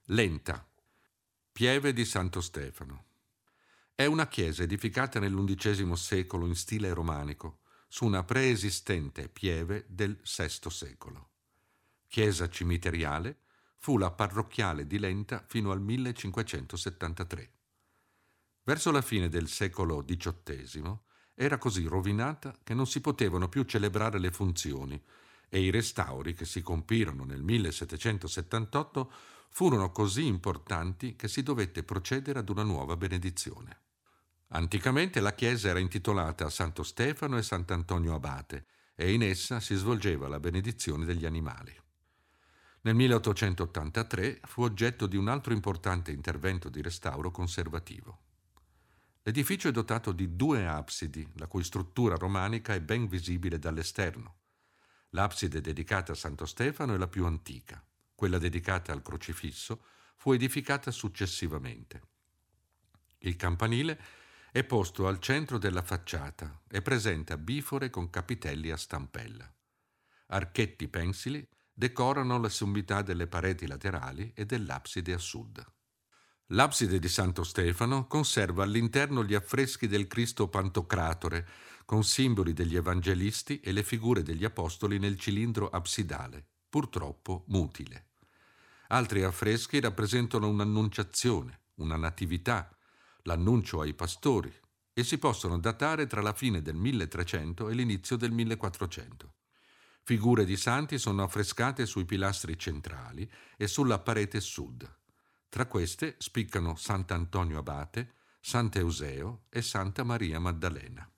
Lenta, Pieve di Santo Stefano. È una chiesa edificata nell'undicesimo secolo in stile romanico, su una preesistente pieve del VI secolo. Chiesa cimiteriale, fu la parrocchiale di Lenta fino al 1573. Verso la fine del secolo XVIII era così rovinata che non si potevano più celebrare le funzioni e i restauri che si compirono nel 1778 furono così importanti che si dovette procedere ad una nuova benedizione. Anticamente la chiesa era intitolata a Santo Stefano e Sant'Antonio Abate e in essa si svolgeva la benedizione degli animali. Nel 1883 fu oggetto di un altro importante intervento di restauro conservativo. L'edificio è dotato di 2 absidi, la cui struttura romanica è ben visibile dall'esterno. L'abside dedicata a Santo Stefano è la più antica. Quella dedicata al crocifisso fu edificata successivamente. Il campanile è posto al centro della facciata e presenta bifore con capitelli a stampella. Archetti pensili decorano la sommità delle pareti laterali e dell'abside a sud. L'abside di Santo Stefano conserva all'interno gli affreschi del Cristo Pantocratore, con simboli degli evangelisti e le figure degli apostoli nel cilindro absidale, purtroppo mutile. Altri affreschi rappresentano un'annunciazione, una natività, l'annuncio ai pastori, e si possono datare tra la fine del 1300 e l'inizio del 1400. Figure di santi sono affrescate sui pilastri centrali e sulla parete sud. Tra queste spiccano Sant'Antonio Abate, Sant'Euseo e Santa Maria Maddalena.